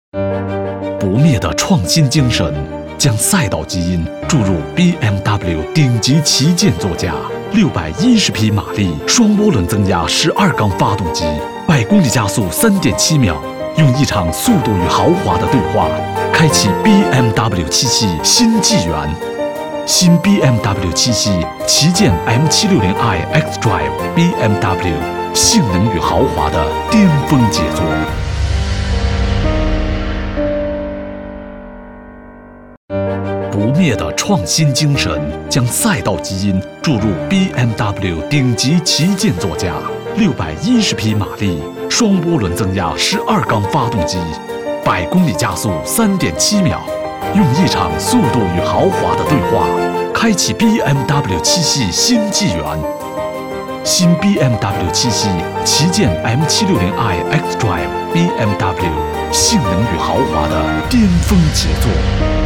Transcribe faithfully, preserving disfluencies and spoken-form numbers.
不灭的创新精神，将赛道基因注入 B M W 顶级旗舰座驾，六百一十匹马力，双涡轮增压十二缸发动机，百公里加速三点七秒。用一场速度与豪华的对话，开启 B M W 七系新纪元。新 B M W 七系旗舰 M 七六零 i X Drive B M W 性能与豪华的巅峰杰作。不灭的创新精神，将赛道基因注入 B M W 顶级旗舰座驾，六百一十匹马力，双涡轮增压十二缸发动机，百公里加速三点七秒。用一场速度与豪华的对话，开启 B M W 七系新纪元。新 B M W 七系旗舰 M 七六零 i X Drive B M W 性能与豪华的巅峰杰作。